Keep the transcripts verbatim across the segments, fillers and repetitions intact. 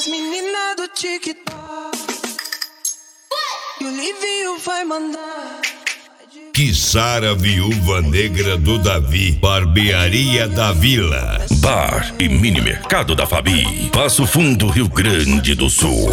as meninas do TikTok. E o Livinho vai mandar. Kissara, Viúva Negra do Davi, Barbearia da Vila. Bar e Mini Mercado da Fabi, Passo Fundo, Rio Grande do Sul.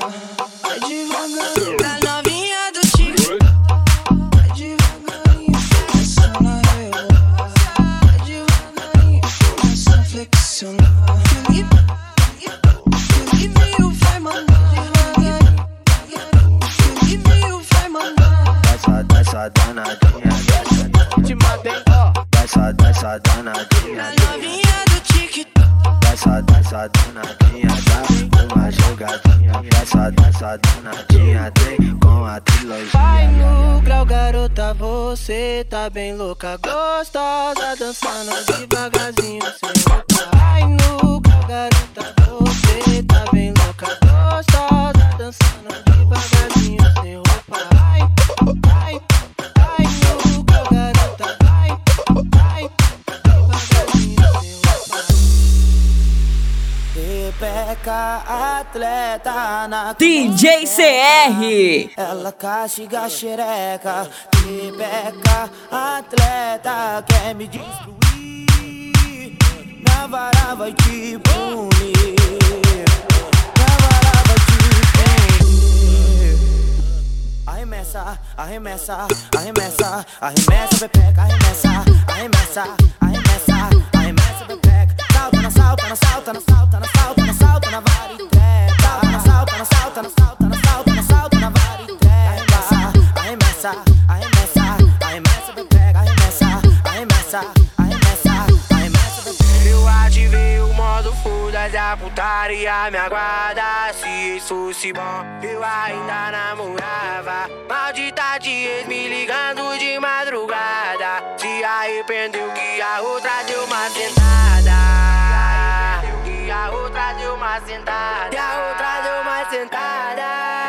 Desce, desce, danadinha. Novinha do TikTok. Desce, desce, danadinha. Dá uma jogadinha. Desce, desce, danadinha. Tem com a trilogia. Vai no grau, garota, você tá bem louca, gostosa, dançando devagarzinho sem roupa. Vai no grau, garota, você tá bem louca, gostosa, dançando devagarzinho sem roupa. Vai, vai, vai no grau, garota, vai, vai, devagarzinho sem roupa. Rebeca, atleta na D J C R. Ela castiga a xereca. Rebeca, atleta, quer me destruir. Minha vara vai te punir. Minha vara vai te punir. Arremessa, arremessa, arremessa, arremessa, Rebeca, arremessa, arremessa, arremessa, arremessa, Rebeca. Salta na salta, na salta, na salta, na salta, na salta, na vara e trepa. Na salta, na salta, na salta, na salta, na salta, na vara e trepa. Arremessa, arremessa, arremessa, Rebeca, arremessa, arremessa, arremessa, arremessa, Rebeca. Eu ativei o modo foda da putaria me aguarda. Se isso fosse bom, eu ainda namorava. Maldita de ex me ligando de madrugada. Se arrependeu que a outra deu uma sentada. E a outra deu uma sentada. E a outra deu uma sentada.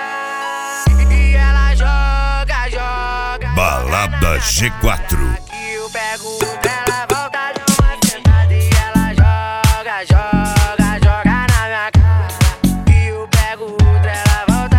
E ela joga, joga. Balada G quatro. Que eu pego ela volta de uma sentada. E ela joga, joga, joga na minha cara. E eu pego ela volta.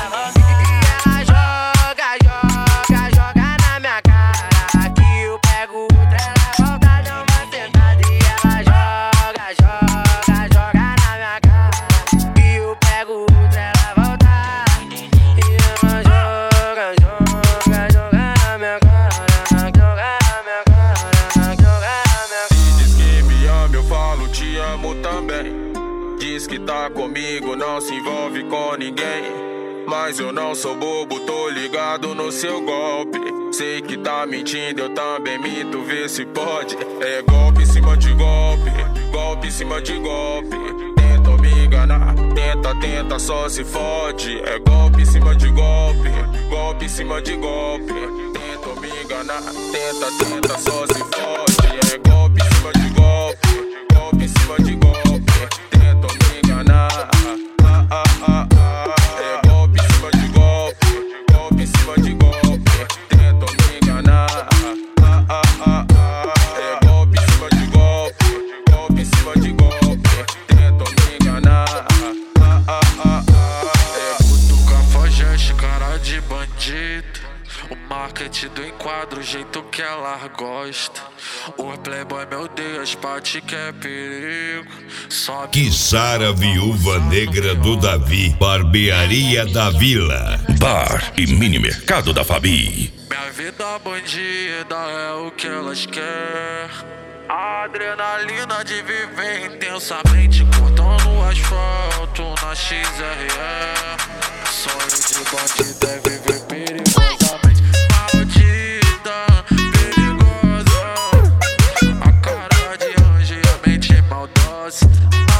E ela joga, joga, joga na minha cara. Que eu pego ela volta de uma sentada. E ela joga, joga, joga na minha cara. E eu pego ela volta. E ela joga, joga, joga na minha cara. Joga na minha cara, joga na minha cara. Diz que me ama, eu falo te amo também. Diz que tá comigo, não se envolve com ninguém. Mas eu não sou bobo, tô ligado no seu golpe. Sei que tá mentindo, eu também minto, vê se pode. É golpe em cima de golpe, golpe em cima de golpe. Tenta me enganar, tenta, tenta, só se fode. É golpe em cima de golpe, golpe em cima de golpe. Tenta me enganar, tenta, tenta, só se fode. É golpe em cima de golpe, golpe em cima de golpe. Tenta me enganar, ah, ah, ah, ah. É golpe em cima de golpe, golpe em cima de golpe. Tenta me enganar, ah, ah, ah, ah. É golpe em cima de golpe, golpe em cima de golpe. Tenta me enganar, ah, ah, ah, ah. É Guto cafajeste, cara de bandido. O marketing do enquadro, o jeito que ela gosta. O playboy, meu Deus, parte que é perigo. Sobe Kissara, Viúva Negra do Davi, Barbearia da Vila. Bar e Mini Mercado da Fabi. minha vida bandida é o que elas querem. A adrenalina de viver intensamente, cortando o asfalto na X R E. Sonho de bandido é viver perigosamente. Maldita, perigosa. A cara de anjo e a mente maldosa.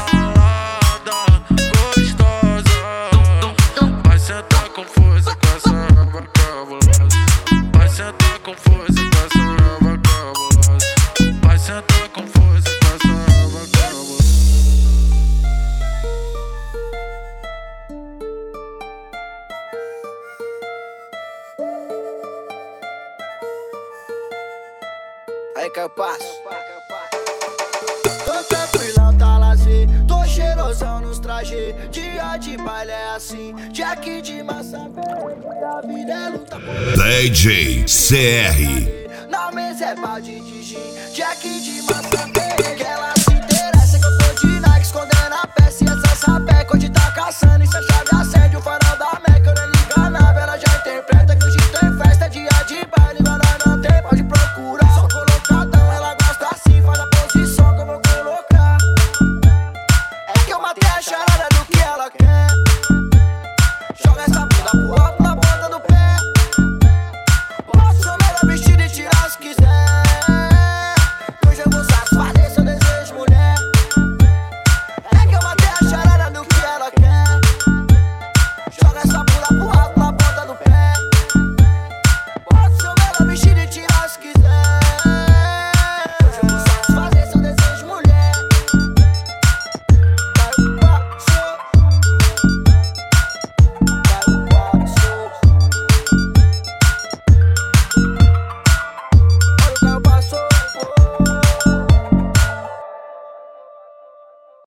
Malada, gostosa. Vai sentar com força com essa raba cabulosa. Vai sentar com força com essa raba cabulosa. Vai sentar com força com essa raba cabulosa. Aí que eu passo. Tô tranquilão, tá lazer. Tô cheirosão nos trajes. G, dia de baile é assim. Jack de massa verde, a vida é luta por D J C R. na mesa é balde de gin, Jack de massa verde. Que ela se interessa que eu tô de Nike escondendo a peça.